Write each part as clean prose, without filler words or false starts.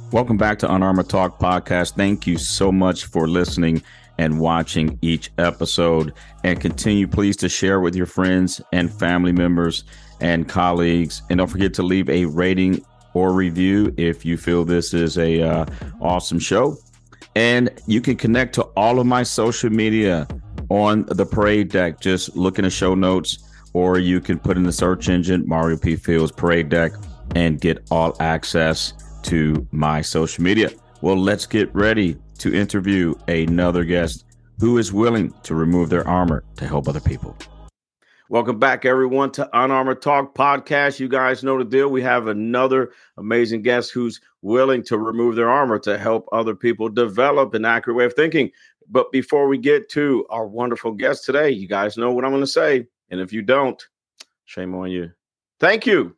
Welcome back to Unarmored Talk Podcast. Thank you so much for listening and watching each episode. And continue, please, to share with your friends and family members and colleagues. And don't forget to leave a rating or review if you feel this is a awesome show. And you can connect to all of my social media on the Parade Deck. Just look in the show notes, or you can put in the search engine Mario P. Fields Parade Deck and get all access to my social media. Well, let's get ready to interview another guest who is willing to remove their armor to help other people. Welcome back, everyone, to Unarmored Talk Podcast. You guys know the deal. We have another amazing guest who's willing to remove their armor to help other people develop an accurate way of thinking. But before we get to our wonderful guest today, you guys know what I'm going to say. And if you don't, shame on you. Thank you.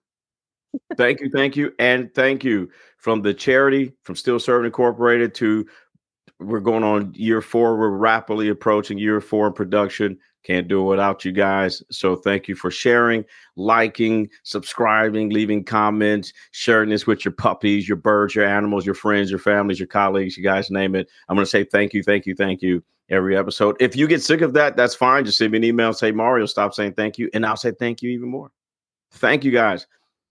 Thank you, and thank you. From the charity, from Still Serving Incorporated to we're going on year 4. We're rapidly approaching year 4 in production. Can't do it without you guys. So thank you for sharing, liking, subscribing, leaving comments, sharing this with your puppies, your birds, your animals, your friends, your families, your colleagues, you guys name it. I'm going to say thank you every episode. If you get sick of that, that's fine. Just send me an email and say, Mario, stop saying thank you. And I'll say thank you even more. Thank you, guys.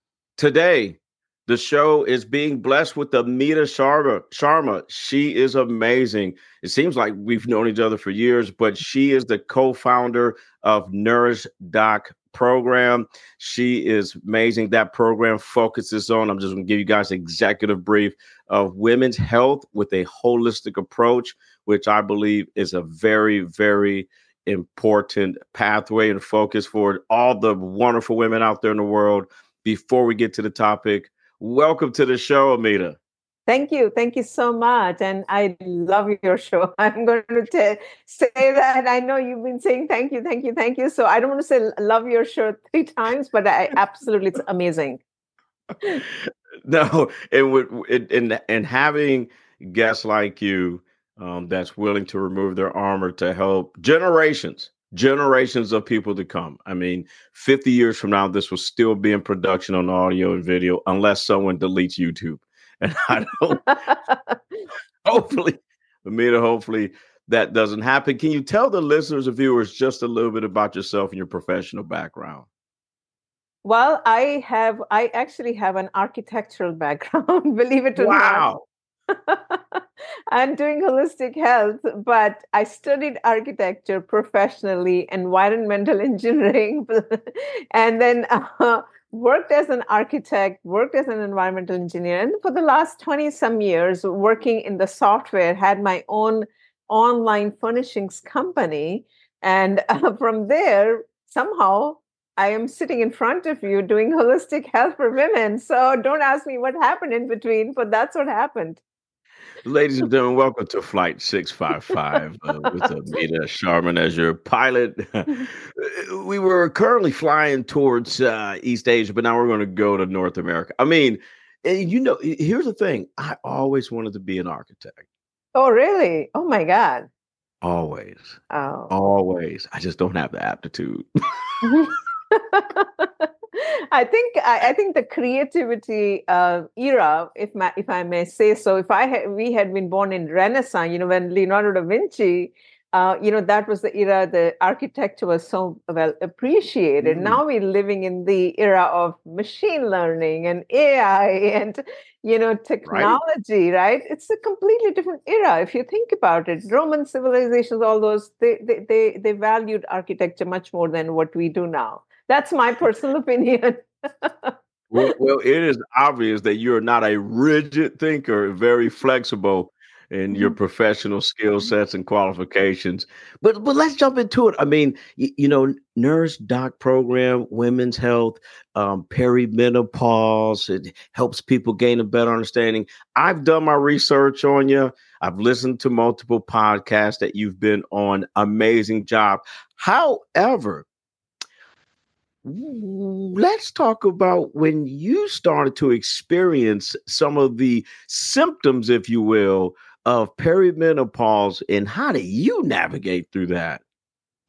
Today, the show is being blessed with Amita Sharma. She is amazing. It seems like we've known each other for years, but she is the co-founder of Nourish Doc program. She is amazing. That program focuses on, I'm just going to give you guys an executive brief of women's health with a holistic approach, which I believe is a very, very important pathway and focus for all the wonderful women out there in the world. Before we get to the topic, welcome to the show, Amita. Thank you. Thank you so much. And I love your show. I'm going to say that. I know you've been saying thank you. So I don't want to say love your show 3 times, but I absolutely, it's amazing. No, and having guests like you that's willing to remove their armor to help generations of people to come. I mean, 50 years from now, this will still be in production on audio and video unless someone deletes YouTube. And I don't, hopefully that doesn't happen. Can you tell the listeners and viewers just a little bit about yourself and your professional background? Well, I actually have an architectural background, believe it or not. Wow. I'm doing holistic health, but I studied architecture professionally, environmental engineering, and then worked as an architect, worked as an environmental engineer. And for the last 20 some years, working in the software, had my own online furnishings company. And from there, somehow, I am sitting in front of you doing holistic health for women. So don't ask me what happened in between, but that's what happened. Ladies and gentlemen, welcome to Flight 655 with Amita Sharma as your pilot. We were currently flying towards East Asia, but now we're going to go to North America. I mean, here's the thing. I always wanted to be an architect. Oh, really? Oh, my God. Always. Oh. Always. I just don't have the aptitude. I think the creativity era, if I may say so, we had been born in Renaissance, when Leonardo da Vinci, that was the era the architecture was so well appreciated. Now we're living in the era of machine learning and AI and technology, right? It's a completely different era if you think about it. Roman civilizations, all those, they valued architecture much more than what we do now. That's my personal opinion. Well, it is obvious that you're not a rigid thinker, very flexible in your professional skill sets and qualifications. But let's jump into it. I mean, Nourish Doc program, women's health, perimenopause. It helps people gain a better understanding. I've done my research on you. I've listened to multiple podcasts that you've been on. Amazing job. However, let's talk about when you started to experience some of the symptoms, if you will, of perimenopause, and how do you navigate through that?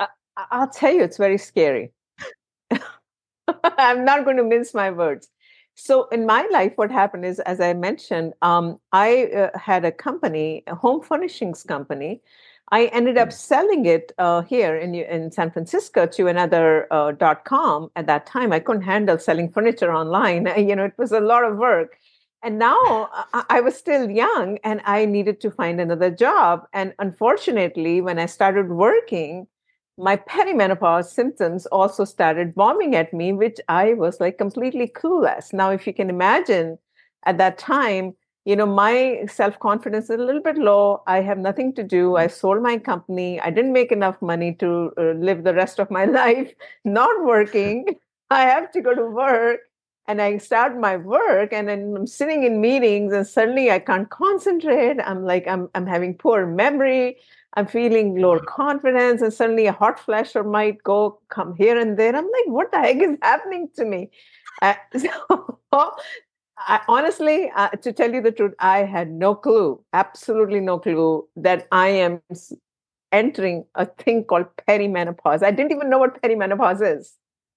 I'll tell you, it's very scary. I'm not going to mince my words. So in my life, what happened is, as I mentioned, I had a company, a home furnishings company. I ended up Mm. selling it here in San Francisco to another .com. At that time, I couldn't handle selling furniture online. It was a lot of work. And now I was still young and I needed to find another job. And unfortunately, when I started working, my perimenopause symptoms also started bombing at me, which I was like completely clueless. Now, if you can imagine at that time, my self confidence is a little bit low. I have nothing to do. I sold my company. I didn't make enough money to live the rest of my life not working. I have to go to work. And I start my work, and then I'm sitting in meetings, and suddenly I can't concentrate. I'm having poor memory. I'm feeling lower confidence, and suddenly a hot flasher might come here and there. I'm like, what the heck is happening to me? So honestly, to tell you the truth, I had no clue, absolutely no clue that I am entering a thing called perimenopause. I didn't even know what perimenopause is.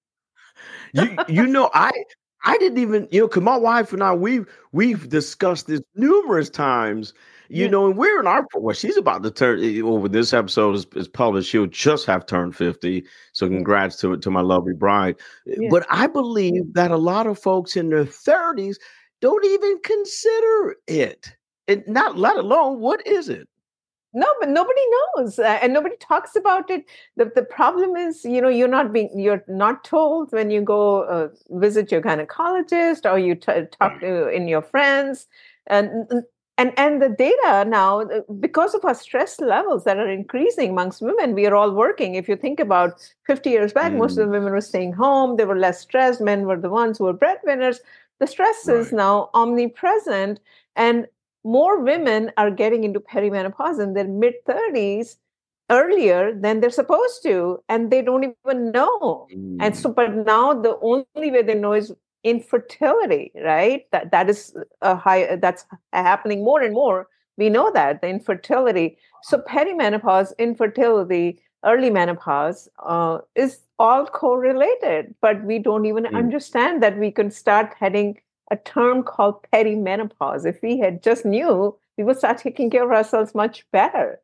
I didn't even, because my wife and I, we've discussed this numerous times, Yeah, and we're in our, well, she's about to turn, when this episode is published, she'll just have turned 50. So yeah, congrats to my lovely bride. yeah. But I believe that a lot of folks in their 30s don't even consider it. And not let alone, what is it? No, but nobody knows, and nobody talks about it. The problem is, you're not told when you go visit your gynecologist, or you talk Right. to in your friends, and and the data now, because of our stress levels that are increasing amongst women, we are all working. If you think about 50 years back, most of Mm, the women were staying home. They were less stressed. Men were the ones who were breadwinners. The stress is right. now omnipresent, and more women are getting into perimenopause in their mid 30s earlier than they're supposed to, and they don't even know. And Mm, so, but now the only way they know is infertility, right? That is a high, that's happening more and more. We know that the infertility. So perimenopause, infertility, early menopause is all correlated, but we don't even mm. understand that we can start heading a term called perimenopause. If we had just knew, we would start taking care of ourselves much better.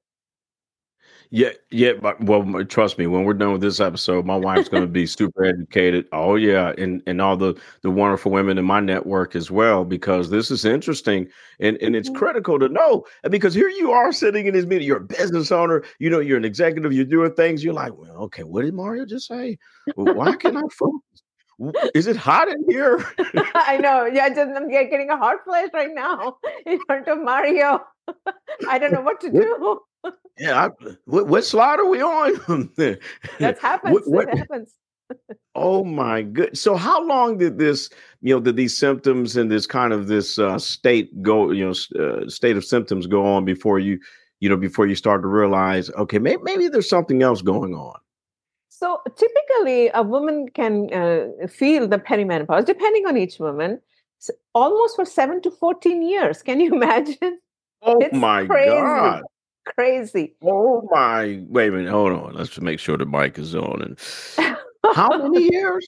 Yeah, yeah, but trust me, when we're done with this episode, my wife's going to be super educated. Oh yeah, and all the wonderful women in my network as well, because this is interesting and it's Mhm. critical to know. And because here you are sitting in this meeting, you're a business owner, you're an executive, you're doing things. You're like, well, okay, what did Mario just say? Why can't I focus? Is it hot in here? I know. Yeah, I'm getting a heart flash right now in front of Mario. I don't know what to What, do. yeah, what slide are we on? That what happens. It what happens. Oh my good. So how long did did these symptoms and this kind of this state go, state of symptoms go on before before you start to realize, okay, maybe there's something else going on. So typically, a woman can feel the perimenopause, depending on each woman, almost for 7 to 14 years. Can you imagine? Oh It's my crazy, God. crazy. Oh my, wait a minute, hold on. Let's make sure the mic is on. And how many years?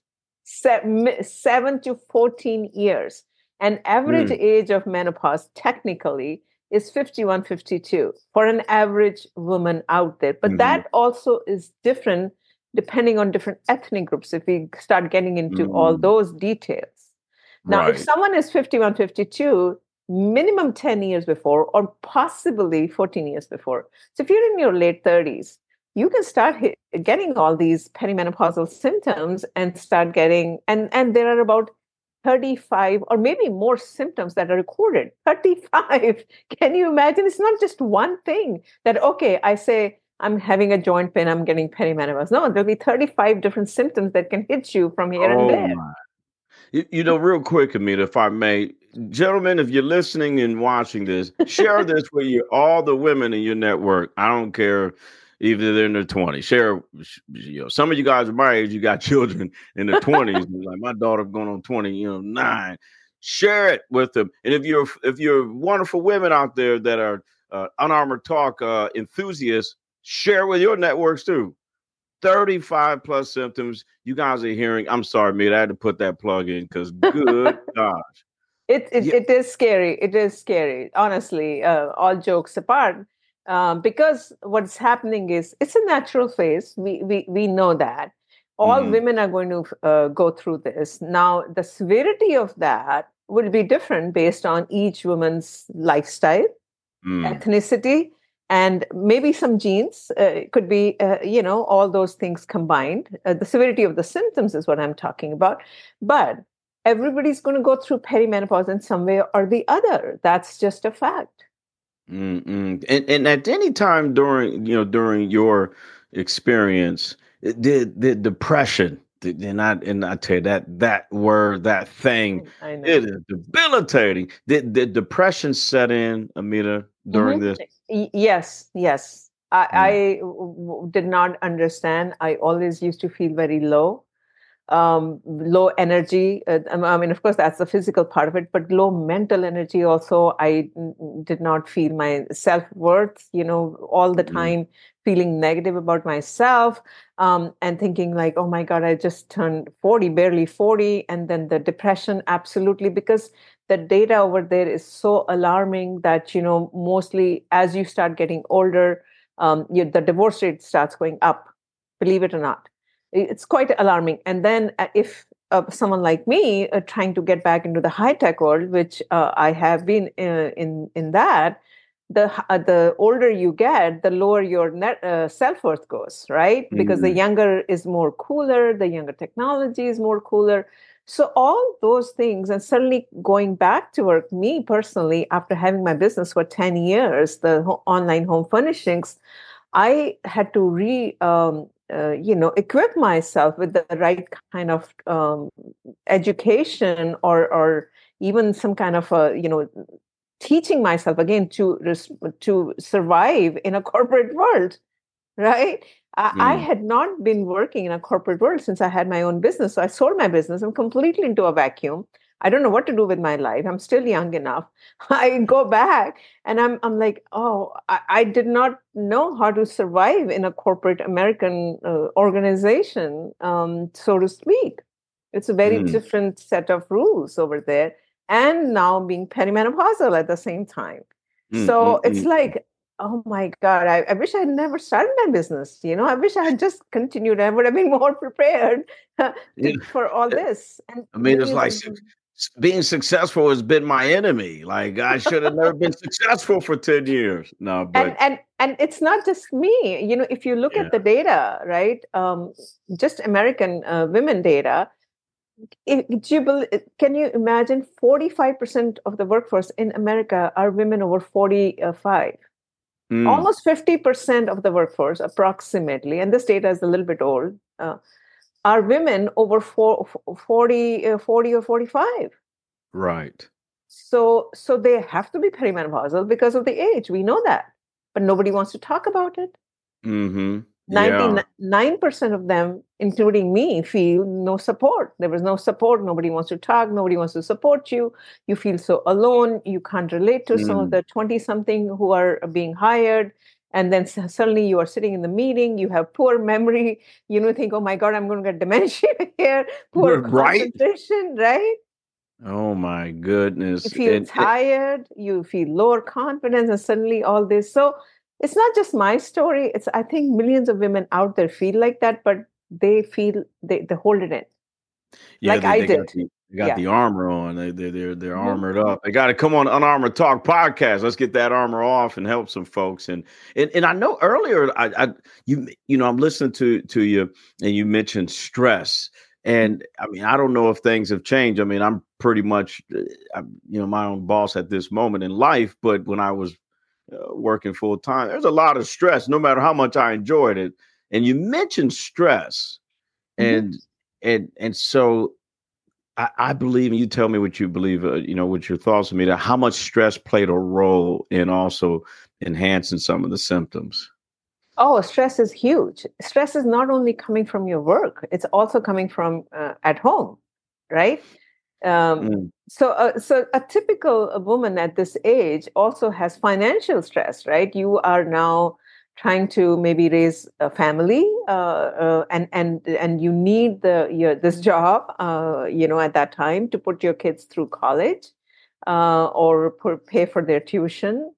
7 to 14 years. An average Mm, age of menopause technically is 51, 52 for an average woman out there. But mhm, that also is different depending on different ethnic groups if we start getting into all mm, those details. Now, if right. someone is 51, 52, minimum 10 years before, or possibly 14 years before. So if you're in your late 30s, you can start getting all these perimenopausal symptoms and start getting, and there are about 35 or maybe more symptoms that are recorded. 35. Can you imagine? It's not just one thing that, okay, I say I'm having a joint pain, I'm getting perimenopause. No, there'll be 35 different symptoms that can hit you from here and Oh there. my. Real quick, Amita, if I may, gentlemen, if you're listening and watching this, share this with all the women in your network. I don't care if they're in their 20s. Share, some of you guys are my age, you got children in their 20s. Like my daughter going on 20, 9. Share it with them. And if you're wonderful women out there that are unarmored talk enthusiasts, share with your networks too. 35 plus symptoms. You guys are hearing. I'm sorry, Mita, I had to put that plug in because good gosh. It is scary. It is scary, honestly, all jokes apart. Because what's happening is it's a natural phase. We know that. All women are going to go through this. Now, the severity of that will be different based on each woman's lifestyle, ethnicity, and maybe some genes. It could be, all those things combined. The severity of the symptoms is what I'm talking about. But everybody's going to go through perimenopause in some way or the other. That's just a fact. And at any time during your experience, the depression, and I tell you that word, that thing, I know. it is debilitating. Did depression set in, Amita, during this? Yes. I did not understand. I always used to feel very low. Low energy. I mean, of course, that's the physical part of it, but low mental energy also. I did not feel my self-worth, all the time feeling negative about myself, and thinking like, oh my God, I just turned 40, barely 40. And then the depression, absolutely, because the data over there is so alarming that, mostly as you start getting older, the divorce rate starts going up, believe it or not. It's quite alarming. And then if someone like me trying to get back into the high tech world, which I have been in that, the older you get, the lower your net self worth goes, right? Because the younger is more cooler, the younger technology is more cooler. So all those things, and suddenly going back to work, me personally, after having my business for 10 years, the online home furnishings, I had to equip myself with the right kind of education or even some kind of teaching myself again to survive in a corporate world, right? I had not been working in a corporate world since I had my own business. So I sold my business. I'm completely into a vacuum. I don't know what to do with my life. I'm still young enough. I go back and I'm like, oh, I did not know how to survive in a corporate American organization, so to speak. It's a very different set of rules over there. And now being perimenopausal at the same time. So it's like, oh my God, I wish I had never started my business. I wish I had just continued. I would have been more prepared for all this. And I mean, it's like being successful has been my enemy. Like I should have never been successful for 10 years. No, but and it's not just me. If you look at the data, right? Just American women data. Can you imagine 45% of the workforce in America are women over 45? Almost 50% of the workforce, approximately, and this data is a little bit old, are women over 40 or 45. Right. So they have to be perimenopausal because of the age. We know that, but nobody wants to talk about it. 99% of them, including me, feel no support. There was no support. Nobody wants to talk. Nobody wants to support you. You feel so alone. You can't relate to some of the 20-something who are being hired. And then suddenly you are sitting in the meeting. You have poor memory. Think, oh my God, I'm going to get dementia here. Poor concentration, right? Oh my goodness. You feel tired. You feel lower confidence, and suddenly all this. So it's not just my story. I think millions of women out there feel like that, but they feel they hold it in. Yeah, like I did. They got the armor on. They're armored up. They got to come on Unarmored Talk podcast. Let's get that armor off and help some folks. And I know earlier, I'm listening to you, and you mentioned stress. And I mean, I don't know if things have changed. I mean, I'm pretty much, my own boss at this moment in life. But when I was working full time, there's a lot of stress, no matter how much I enjoyed it. And you mentioned stress, and so I believe, and you tell me what you believe, what your thoughts of me, that how much stress played a role in also enhancing some of the symptoms. Oh, stress is huge. Stress is not only coming from your work; it's also coming from at home, right? So a typical woman at this age also has financial stress, right? You are now trying to maybe raise a family, and you need this job, at that time to put your kids through college, or pay for their tuition.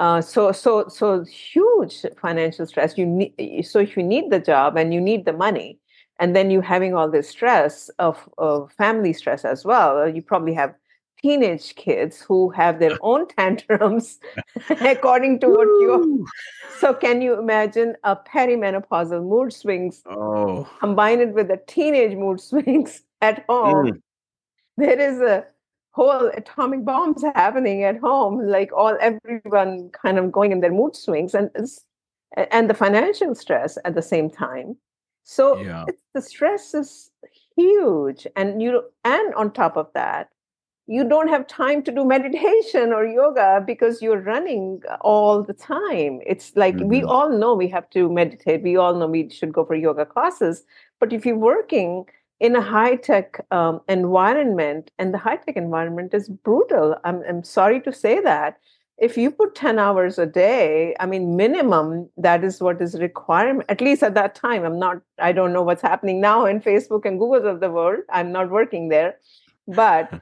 So huge financial stress. So if you need the job and you need the money, and then you having all this stress of family stress as well. You probably have teenage kids who have their own tantrums according to what you. So can you imagine a perimenopausal mood swings Oh. combined with the teenage mood swings at home? There is a whole atomic bombs happening at home, like everyone kind of going in their mood swings, and the financial stress at the same time. So Yeah. the stress is huge, and on top of that, you don't have time to do meditation or yoga because you're running all the time. It's like we all know we have to meditate. We all know we should go for yoga classes. But if you're working in a high-tech environment, and the high-tech environment is brutal, I'm sorry to say that. If you put 10 hours a day, I mean, minimum, that is what is required, at least at that time. I don't know what's happening now in Facebook and Googles of the world. I'm not working there. But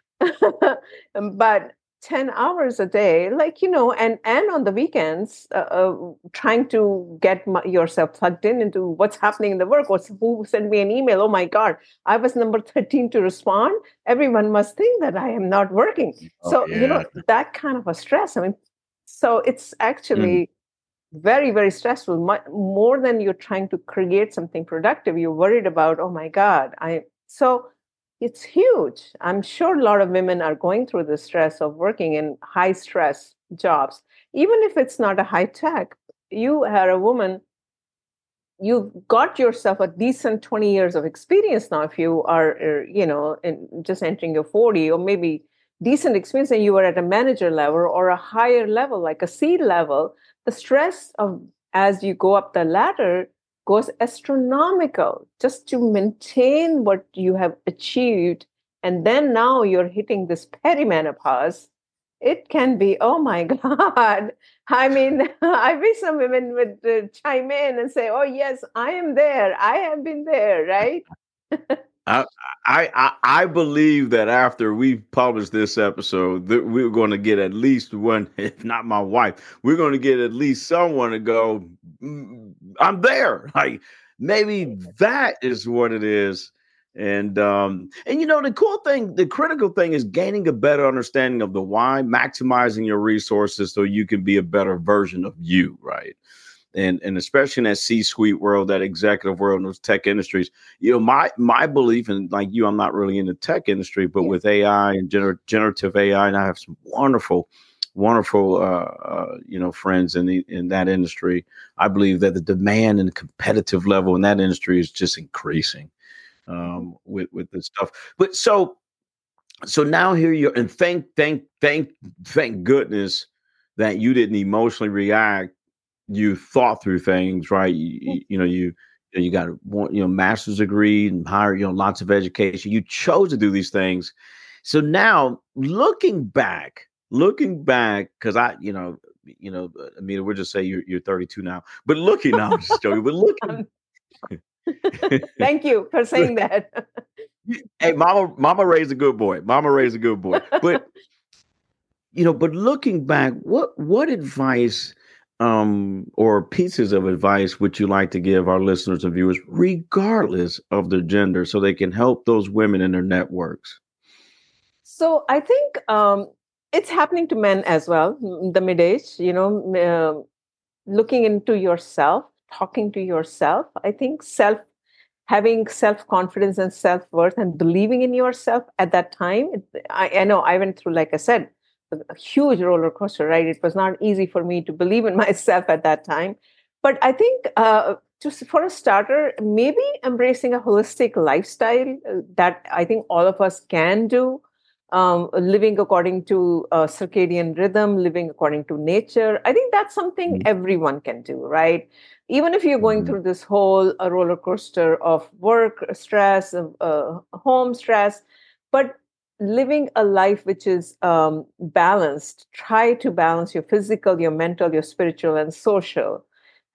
but 10 hours a day, and on the weekends, trying to get yourself plugged into what's happening in the work. Who sent me an email? Oh my God, I was number 13 to respond. Everyone must think that I am not working. So, that kind of a stress. I mean, so it's actually very, very stressful. More than you're trying to create something productive, you're worried about, oh my God, it's huge. I'm sure a lot of women are going through the stress of working in high stress jobs. Even if it's not a high tech, you are a woman, you've got yourself a decent 20 years of experience now. If you are, just entering your 40, or maybe decent experience, and you are at a manager level or a higher level, like a seed level, the stress of as you go up the ladder goes astronomical just to maintain what you have achieved. And then now you're hitting this perimenopause. It can be, oh my God. I mean, I wish some women would chime in and say, oh, yes, I am there. I have been there, right? I believe that after we publish this episode, that we're going to get at least one, if not my wife, we're going to get at least someone to go, I'm there. Like maybe that is what it is. And the cool thing, the critical thing is gaining a better understanding of the why, maximizing your resources so you can be a better version of you, right? And especially in that C-suite world, that executive world, in those tech industries, my belief, and like you, I'm not really in the tech industry, but with AI and generative AI, and I have some wonderful friends in that industry. I believe that the demand and the competitive level in that industry is just increasing with this stuff. But so now here you're, and thank goodness that you didn't emotionally react. You thought through things, right? You got a master's degree and higher, lots of education. You chose to do these things. So now looking back, because Amita, we'll just say you're 32 now, but looking now, just joking, but looking. Thank you for saying that. Hey, mama raised a good boy. But but looking back, what advice or pieces of advice would you like to give our listeners and viewers, regardless of their gender, so they can help those women in their networks? So I think it's happening to men as well, the mid-age, looking into yourself, talking to yourself. I think having self-confidence and self-worth and believing in yourself at that time. I know I went through, like I said, a huge roller coaster, right? It was not easy for me to believe in myself at that time. But I think just for a starter, maybe embracing a holistic lifestyle that I think all of us can do, living according to circadian rhythm, living according to nature. I think that's something everyone can do, right? Even if you're going through this whole roller coaster of work stress, home stress, but living a life which is balanced. Try to balance your physical, your mental, your spiritual, and social.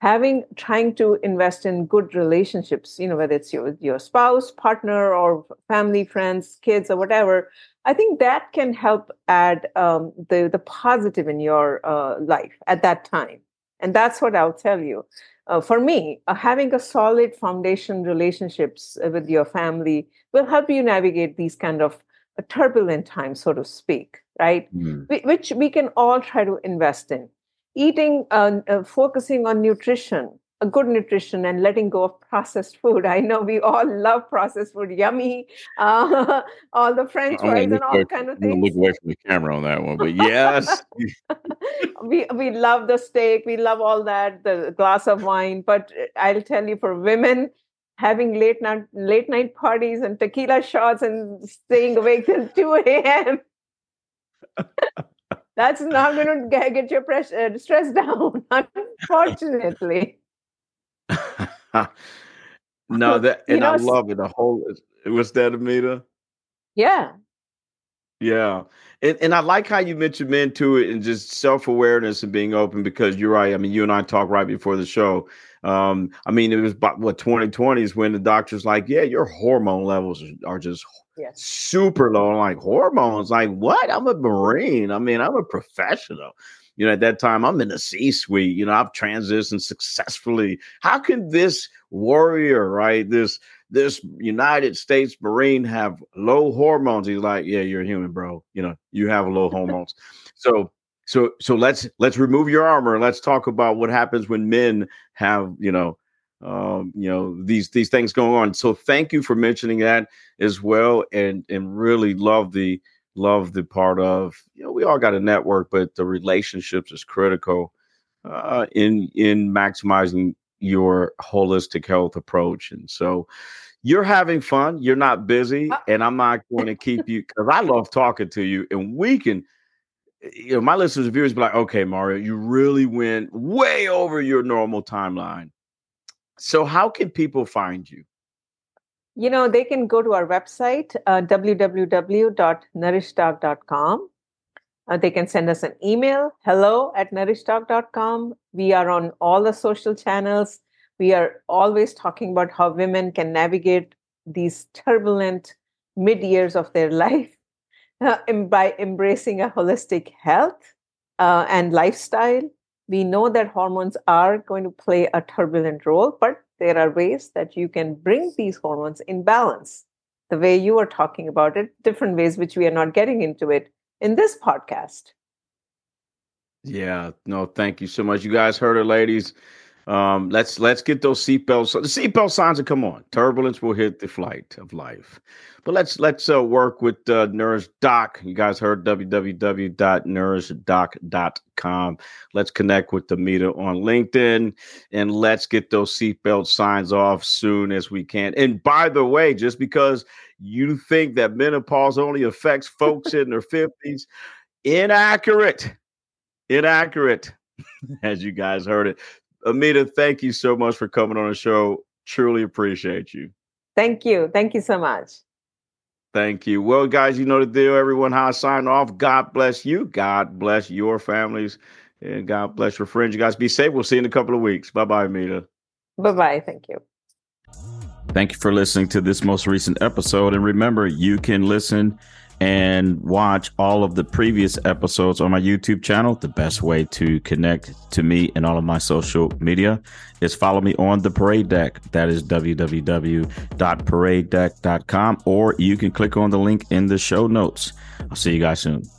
trying to invest in good relationships, whether it's your spouse, partner, or family, friends, kids, or whatever, I think that can help add the positive in your life at that time. And that's what I'll tell you. For me, having a solid foundation relationships with your family will help you navigate these kind of turbulent times, so to speak, right? Which we can all try to invest in. Eating, focusing on nutrition, a good nutrition, and letting go of processed food. I know we all love processed food, yummy, all the French fries and all kind of things. I'm gonna look away from the camera on that one, but yes. we love the steak, we love all that, the glass of wine. But I'll tell you, for women, having late night parties and tequila shots and staying awake till 2 a.m. That's not going to get your stress down, unfortunately. No, that, and I love it. Was that, Amita? Yeah. Yeah. And I like how you mentioned men to it and just self-awareness and being open, because you're right. I mean, you and I talked right before the show. I mean, it was about 2020 is when the doctor's like, yeah, your hormone levels are just super low. I'm like, hormones? Like what? I'm a Marine. I mean, I'm a professional. At that time, I'm in the C-suite. I've transitioned successfully. How can this warrior, right, this United States Marine have low hormones? He's like, yeah, you're a human, bro. You have low hormones. So let's remove your armor. Let's talk about what happens when men have, these things going on. So thank you for mentioning that as well, and really love the part of, we all got a network, but the relationships is critical in maximizing your holistic health approach. And so you're having fun. You're not busy, and I'm not going to keep you, because I love talking to you, and we can. My listeners and viewers be like, okay, Mario, you really went way over your normal timeline. So how can people find you? They can go to our website, www.nourishdoc.com. They can send us an email, hello@nourishdoc.com. We are on all the social channels. We are always talking about how women can navigate these turbulent mid-years of their life by embracing a holistic health and lifestyle. We know that hormones are going to play a turbulent role, but there are ways that you can bring these hormones in balance, the way you are talking about it, different ways which we are not getting into it in this podcast. Yeah, no, thank you so much. You guys heard it, ladies. Let's get those seatbelts. The seatbelt signs are come on. Turbulence will hit the flight of life. But let's work with Nourish Doc. You guys heard www.nourishdoc.com. Let's connect with Amita on LinkedIn, and let's get those seatbelt signs off soon as we can. And by the way, just because you think that menopause only affects folks in their 50s, inaccurate, as you guys heard it. Amita, thank you so much for coming on the show. Truly appreciate you. Thank you. Thank you so much. Thank you. Well, guys, you know the deal. Everyone, how I sign off. God bless you. God bless your families. And God bless your friends. You guys be safe. We'll see you in a couple of weeks. Bye-bye, Amita. Bye-bye. Thank you. Thank you for listening to this most recent episode. And remember, you can listen and watch all of the previous episodes on my YouTube channel. The best way to connect to me and all of my social media is follow me on the Parade Deck. That is www.paradedeck.com, or you can click on the link in the show notes. I'll see you guys soon.